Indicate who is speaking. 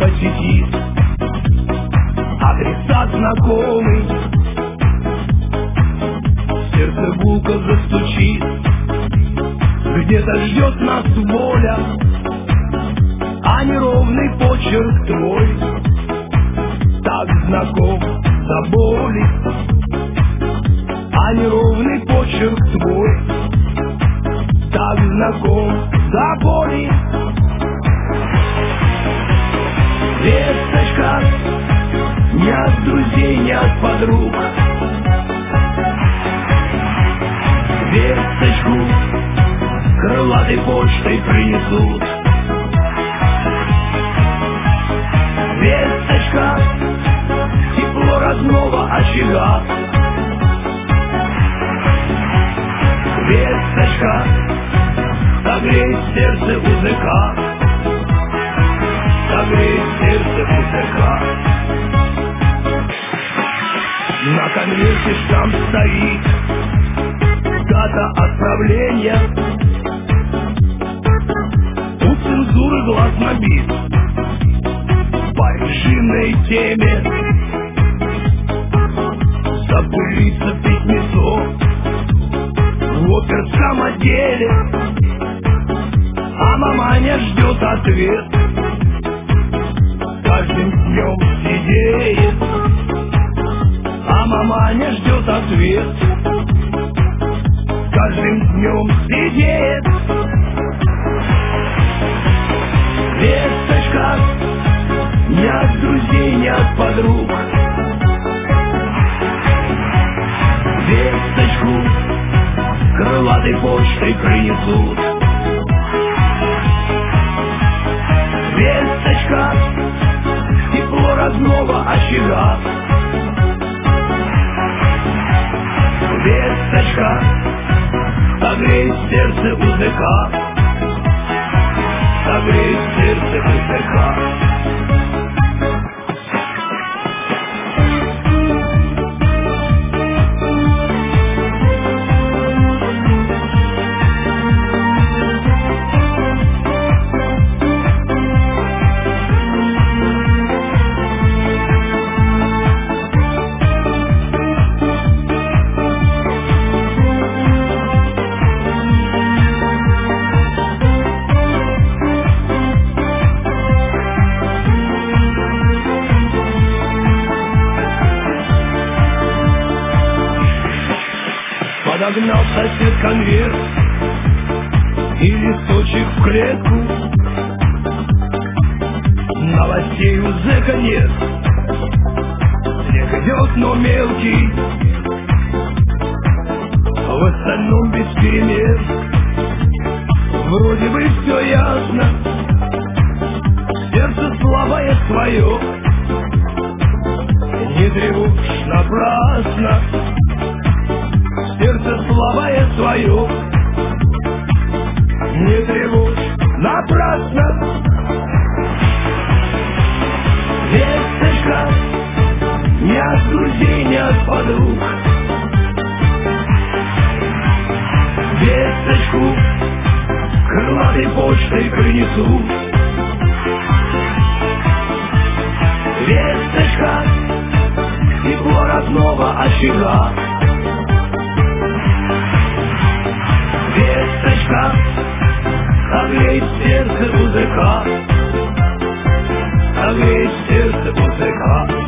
Speaker 1: сети. Адресат знакомый, сердце гулко застучит. Где-то ждет нас воля, а неровный почерк твой так знаком до боли, а неровный почерк твой так знаком до боли. Весточка не от друзей, не от подруг. Весточку крылатой почтой принесут. Весточка тепло родного очага. Весточка согреет сердце узыка, согреет сердце узыка. На конверте штамп стоит, дата отправления. У цензуры глаз набит по режимной теме. Запылится письмецо в оперском отделе, а маманя ждет ответ. Каждым днем сидеет, а маманя ждет ответ. Каждым днем сидеет. Весточка не от друзей, не от подруг. Весточку крылатой почтой принесут. Весточка тепло родного очага. Весточка согреет сердце узыка, согреет сердце узыка. Подогнал сосед конверт и листочек в клетку. Новостей у зэка нет, снег идет, но мелкий, в остальном без перемен. Вроде бы все ясно, сердце слабое свое не тревожь напрасно. Сердце слабое свое не тревожь напрасно. Весточка не от друзей, не от подруг. Весточку крылатой почтой принесут. Весточка тепло родного очага. Весточка согреет сердце узыка, согреет сердце узыка.